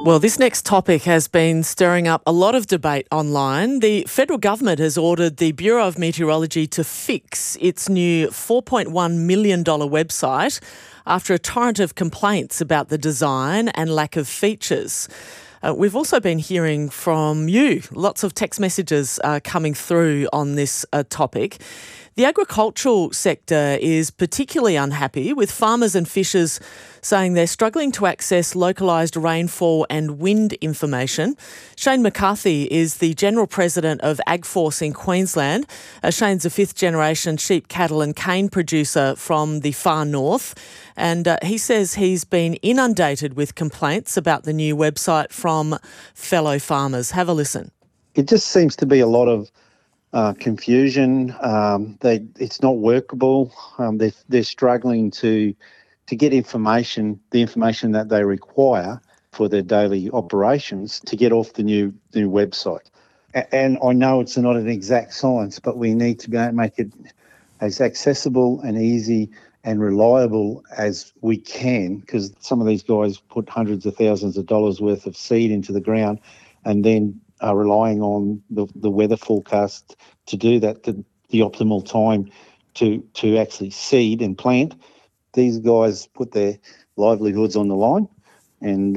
Well, this next topic has been stirring up a lot of debate online. The federal government has ordered the Bureau of Meteorology to fix its new $4.1 million website after a torrent of complaints about the design and lack of features. We've also been hearing from you. Lots of text messages coming through on this topic. The agricultural sector is particularly unhappy, with farmers and fishers saying they're struggling to access localised rainfall and wind information. Shane McCarthy is the General President of AgForce in Queensland. Shane's a fifth-generation sheep, cattle and cane producer from the far north, and he says he's been inundated with complaints about the new website from fellow farmers. Have a listen. It just seems to be a lot of confusion. It's not workable. They're struggling to get information, the information that they require for their daily operations, to get off the new website. And I know it's not an exact science, but we need to make it as accessible and easy and reliable as we can, because some of these guys put hundreds of thousands of dollars worth of seed into the ground and then are relying on the weather forecast to do that, the optimal time to actually seed and plant. These guys put their livelihoods on the line, and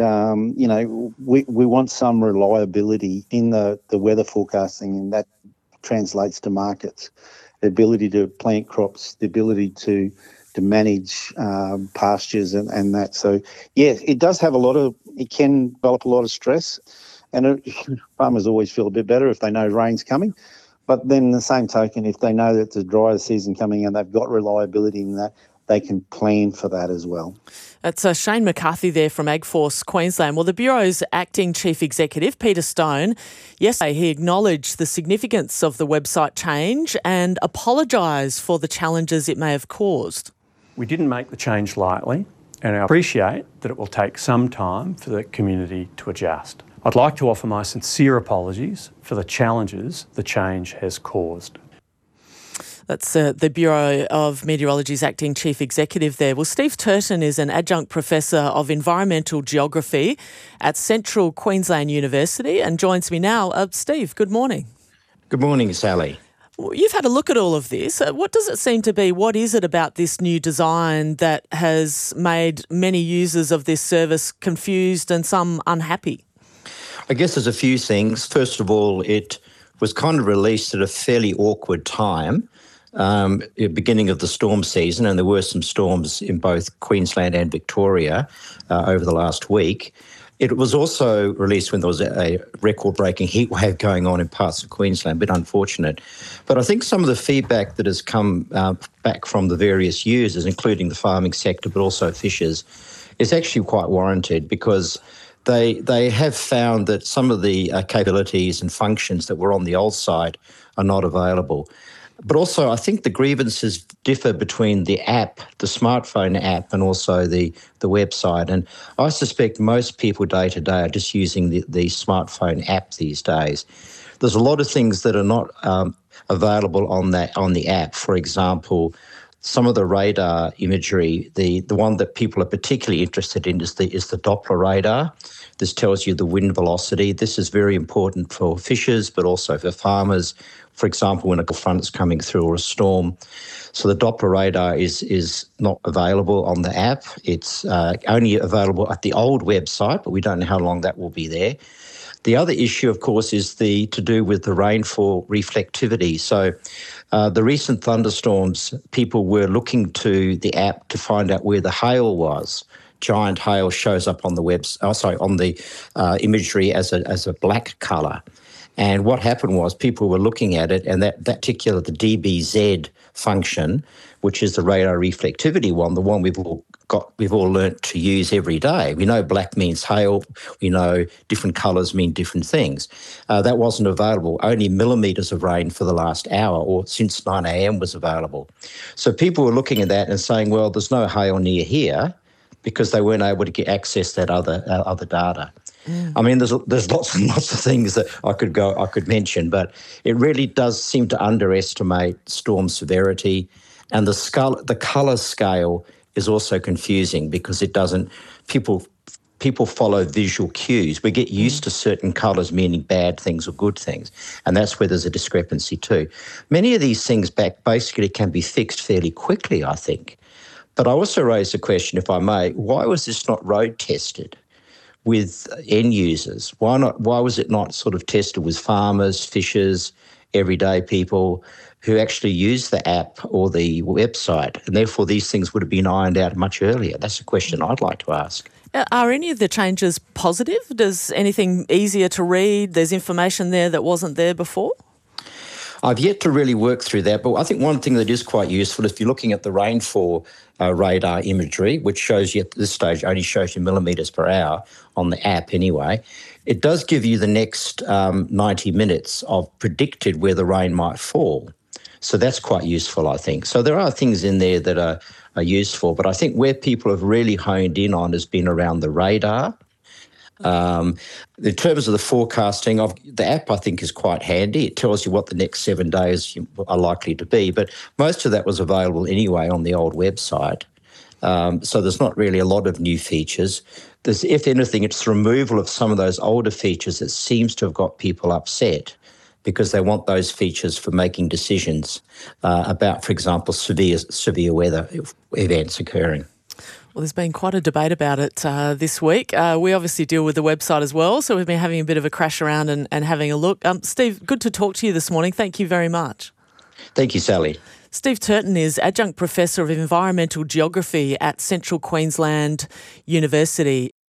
we want some reliability in the weather forecasting, and that translates to markets. The ability to plant crops, the ability to manage pastures and that. So, yeah, it does have it can develop a lot of stress. And farmers always feel a bit better if they know rain's coming. But then the same token, if they know that it's a drier season coming and they've got reliability in that, they can plan for that as well. That's Shane McCarthy there from AgForce Queensland. Well, the Bureau's acting chief executive, Peter Stone, yesterday he acknowledged the significance of the website change and apologised for the challenges it may have caused. We didn't make the change lightly, and I appreciate that it will take some time for the community to adjust. I'd like to offer my sincere apologies for the challenges the change has caused. That's the Bureau of Meteorology's acting chief executive there. Well, Steve Turton is an adjunct professor of environmental geography at Central Queensland University and joins me now. Steve, good morning. Good morning, Sally. You've had a look at all of this. What does it seem to be? What is it about this new design that has made many users of this service confused and some unhappy? I guess there's a few things. First of all, it was kind of released at a fairly awkward time, beginning of the storm season, and there were some storms in both Queensland and Victoria over the last week. It was also released when there was a record-breaking heatwave going on in parts of Queensland, a bit unfortunate. But I think some of the feedback that has come back from the various users, including the farming sector but also fishers, is actually quite warranted, because they have found that some of the capabilities and functions that were on the old site are not available. But also, I think the grievances differ between the app, the smartphone app, and also the website. And I suspect most people day to day are just using the smartphone app these days. There's a lot of things that are not available on the app. For example, some of the radar imagery, the one that people are particularly interested in is the Doppler radar. This tells you the wind velocity. This is very important for fishers, but also for farmers. For example, when a front is coming through or a storm. So the Doppler radar is not available on the app. It's only available at the old website, but we don't know how long that will be there. The other issue, of course, is to do with the rainfall reflectivity. So the recent thunderstorms, people were looking to the app to find out where the hail was. Giant hail shows up on the on the imagery as a black colour. And what happened was people were looking at it, and that particular, the DBZ function, which is the radar reflectivity one, the one we've all learnt to use every day. We know black means hail. We know different colours mean different things. That wasn't available. Only millimetres of rain for the last hour, or since 9 a.m. was available. So people were looking at that and saying, well, there's no hail near here, because they weren't able to access that other data. I mean, there's lots and lots of things that I could mention, but it really does seem to underestimate storm severity, and the colour scale is also confusing, because it doesn't. People people follow visual cues. We get used to certain colours meaning bad things or good things, and that's where there's a discrepancy too. Many of these things basically can be fixed fairly quickly, I think. But I also raised the question, if I may, why was this not road tested with end users? Why not? Why was it not sort of tested with farmers, fishers, everyday people who actually use the app or the website? And therefore these things would have been ironed out much earlier. That's a question I'd like to ask. Are any of the changes positive? Does anything easier to read? There's information there that wasn't there before? I've yet to really work through that, but I think one thing that is quite useful, if you're looking at the rainfall radar imagery, which shows you at this stage only shows you millimetres per hour on the app anyway, it does give you the next 90 minutes of predicted where the rain might fall. So that's quite useful, I think. So there are things in there that are useful, but I think where people have really honed in on has been around the radar. In terms of the forecasting, the app I think is quite handy. It tells you what the next 7 days are likely to be, but most of that was available anyway on the old website. So there's not really a lot of new features. If anything, it's the removal of some of those older features that seems to have got people upset, because they want those features for making decisions about, for example, severe weather events occurring. Well, there's been quite a debate about it this week. We obviously deal with the website as well, so we've been having a bit of a crash around and having a look. Steve, good to talk to you this morning. Thank you very much. Thank you, Sally. Steve Turton is Adjunct Professor of Environmental Geography at Central Queensland University.